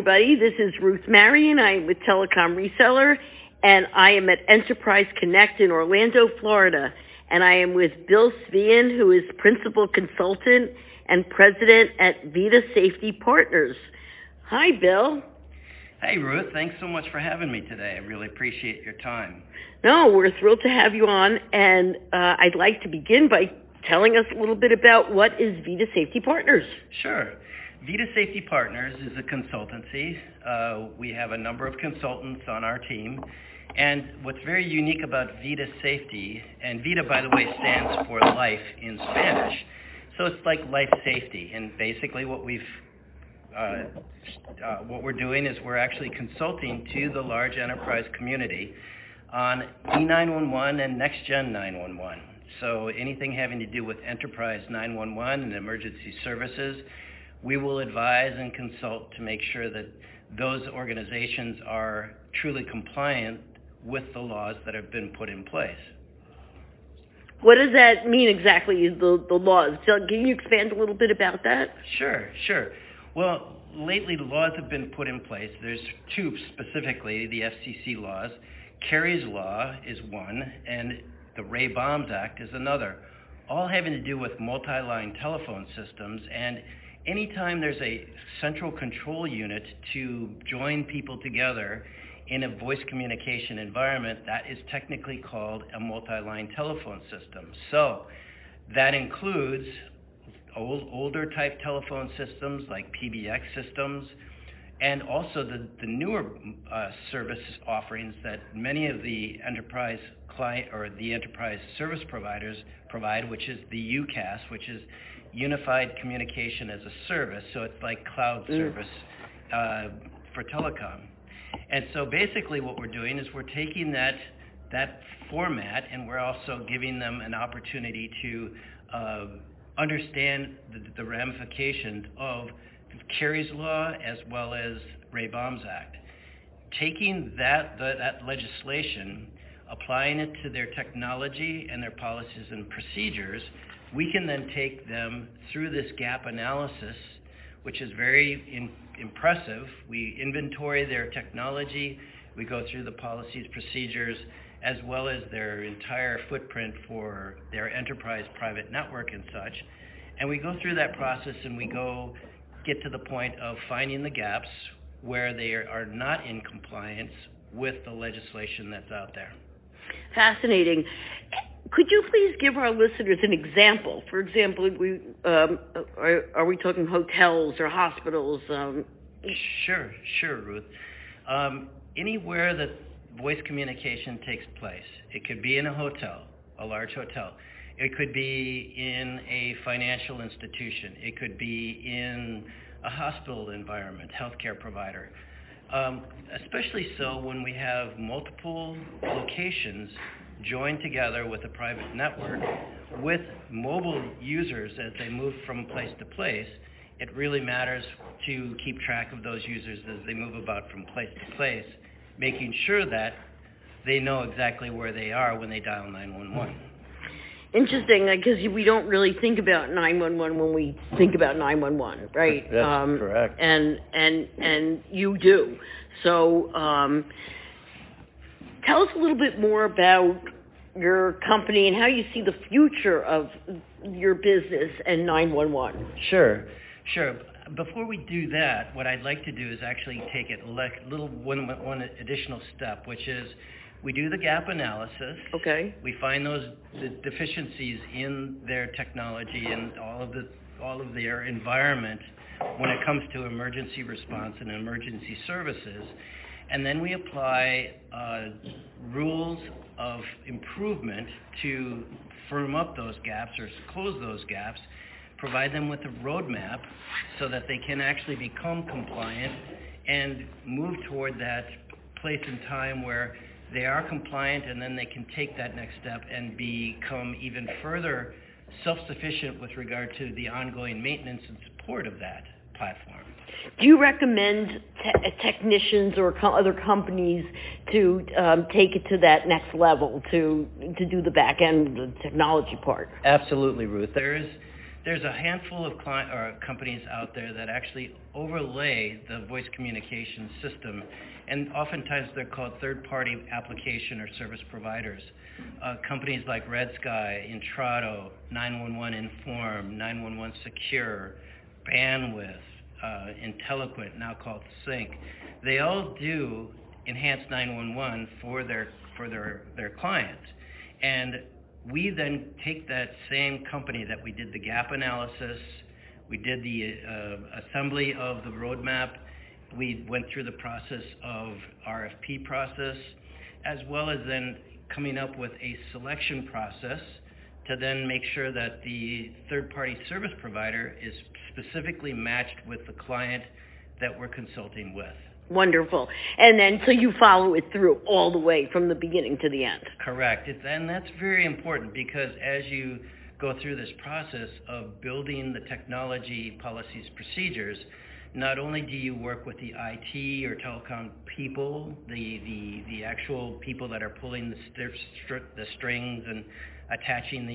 everybody. This is Ruth Marion. I'm with Telecom Reseller, and I am at Enterprise Connect in Orlando, Florida. And I am with Bill Svean, who is Principal Consultant and President at Vita Safety Partners. Hi, Bill. Hey, Ruth. Thanks so much for having me today. I really appreciate your time. No, we're thrilled to have you on, and I'd like to begin by telling us a little bit about what is Vita Safety Partners. Sure. Vita Safety Partners is a consultancy. We have a number of consultants on our team. And what's very unique about Vita Safety, and Vita, by the way, stands for life in Spanish. So it's like life safety. And basically what we're doing is we're actually consulting to the large enterprise community on E911 and next-gen 911. So anything having to do with enterprise 911 and emergency services, we will advise and consult to make sure that those organizations are truly compliant with the laws that have been put in place. What does that mean exactly, the laws? So can you expand a little bit about that? Sure. Well, lately the laws have been put in place. There's two specifically, the FCC laws. Kerry's Law is one, and the Ray Bombs Act is another, all having to do with multi-line telephone systems. And anytime there's a central control unit to join people together in a voice communication environment, that is technically called a multi-line telephone system. So that includes older type telephone systems like PBX systems, and also the newer service offerings that many of the enterprise client or the enterprise service providers provide, which is the UCaaS, which is Unified Communication as a Service. So it's like cloud service for telecom. And so basically what we're doing is we're taking that format, and we're also giving them an opportunity to understand the ramifications of Kerry's Law as well as Ray Bombs Act. Taking that legislation, applying it to their technology and their policies and procedures, we can then take them through this gap analysis, which is very impressive. We inventory their technology, we go through the policies, procedures, as well as their entire footprint for their enterprise private network and such. And we go through that process, and we get to the point of finding the gaps where they are not in compliance with the legislation that's out there. Fascinating. Could you please give our listeners an example? For example, are we talking hotels or hospitals? Sure, Ruth. Anywhere that voice communication takes place. It could be in a hotel, a large hotel. It could be in a financial institution. It could be in a hospital environment, healthcare provider. Especially so when we have multiple locations joined together with a private network with mobile users as they move from place to place. It really matters to keep track of those users as they move about from place to place, making sure that they know exactly where they are when they dial 911. Interesting, because we don't really think about 911 when we think about 911, right? That's correct. And you do. So tell us a little bit more about your company and how you see the future of your business and 911. Sure. Before we do that, what I'd like to do is actually take it one additional step, which is we do the gap analysis. Okay. We find the deficiencies in their technology and all of their environment when it comes to emergency response and emergency services. And then we apply rules of improvement to firm up those gaps or close those gaps, provide them with a roadmap so that they can actually become compliant and move toward that place in time where they are compliant, and then they can take that next step and become even further self-sufficient with regard to the ongoing maintenance and support of that platform. Do you recommend technicians or other companies to take it to that next level, to do the back end, the technology part? Absolutely, Ruth. There's a handful of companies out there that actually overlay the voice communication system, and oftentimes they're called third-party application or service providers. Companies like Red Sky, Intrado, 911 Inform, 911 Secure, Bandwidth, Intelliquent, now called Sync. They all do enhanced 911 for their clients. And we then take that same company that we did the gap analysis, we did the assembly of the roadmap, we went through the process of RFP process, as well as then coming up with a selection process to then make sure that the third-party service provider is specifically matched with the client that we're consulting with. Wonderful. And then so you follow it through all the way from the beginning to the end. Correct. And that's very important because as you go through this process of building the technology, policies, procedures, not only do you work with the IT or telecom people, the actual people that are pulling the strings and attaching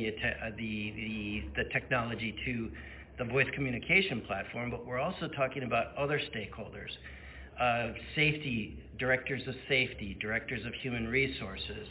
the technology to the voice communication platform, but we're also talking about other stakeholders. Safety, directors of safety, directors of human resources,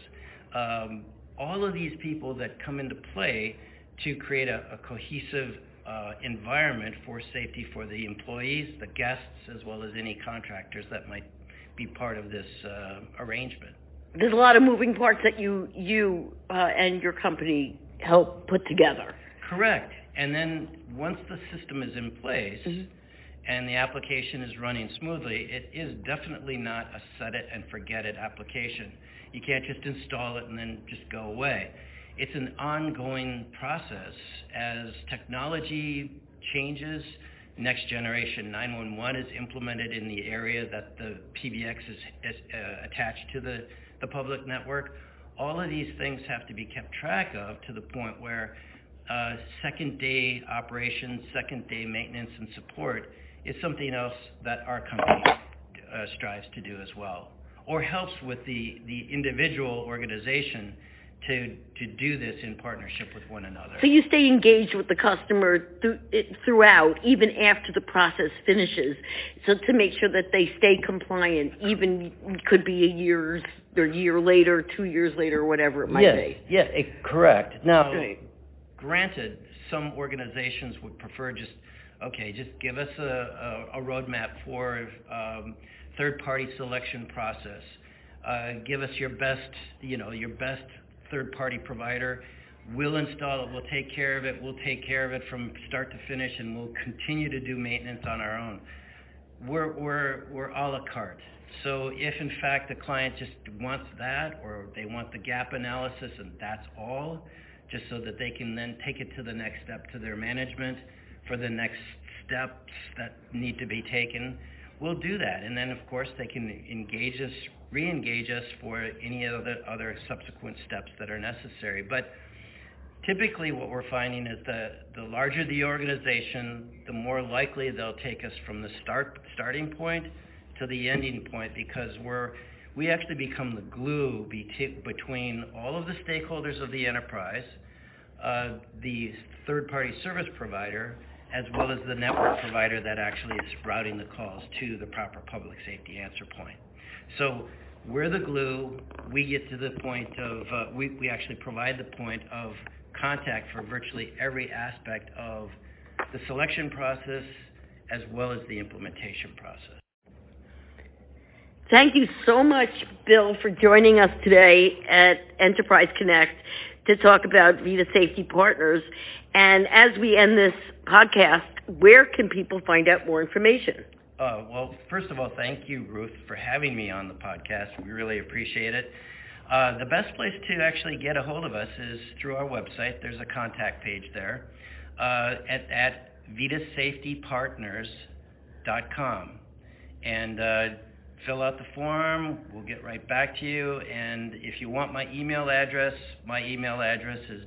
all of these people that come into play to create a cohesive environment for safety for the employees, the guests, as well as any contractors that might be part of this arrangement. There's a lot of moving parts that you and your company help put together. Correct. And then once the system is in place, and the application is running smoothly, it is definitely not a set it and forget it application. You can't just install it and then just go away. It's an ongoing process as technology changes. Next generation 911 is implemented in the area that the PBX is attached to the public network. All of these things have to be kept track of to the point where second day operations, second day maintenance and support is something else that our company strives to do as well, or helps with the individual organization to do this in partnership with one another. So you stay engaged with the customer throughout, even after the process finishes, so to make sure that they stay compliant, even could be a year later, 2 years later, whatever it might be. Yes, correct. Now, granted, some organizations would prefer just give us a roadmap for third-party selection process. Give us your best third-party provider. We'll install it. We'll take care of it. We'll take care of it from start to finish, and we'll continue to do maintenance on our own. We're a la carte. So if in fact the client just wants that, or they want the gap analysis, and that's all, just so that they can then take it to the next step to their management for the next steps that need to be taken, we'll do that. And then, of course, they can re-engage us for any other subsequent steps that are necessary. But typically what we're finding is that the larger the organization, the more likely they'll take us from the starting point to the ending point, because we actually become the glue between all of the stakeholders of the enterprise, the third-party service provider, as well as the network provider that actually is routing the calls to the proper public safety answer point. So we're the glue. We get to the point of, we actually provide the point of contact for virtually every aspect of the selection process as well as the implementation process. Thank you so much, Bill, for joining us today at Enterprise Connect to talk about VITA Safety Partners. And as we end this podcast, where can people find out more information? Well, first of all, thank you, Ruth, for having me on the podcast. We really appreciate it. The best place to actually get a hold of us is through our website. There's a contact page there at vitasafetypartners.com. And fill out the form. We'll get right back to you. And if you want my email address is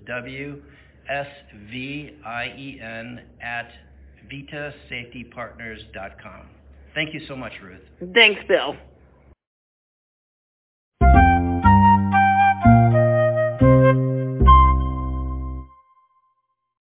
WSVIEN@vitasafetypartners.com. Thank you so much, Ruth. Thanks, Bill.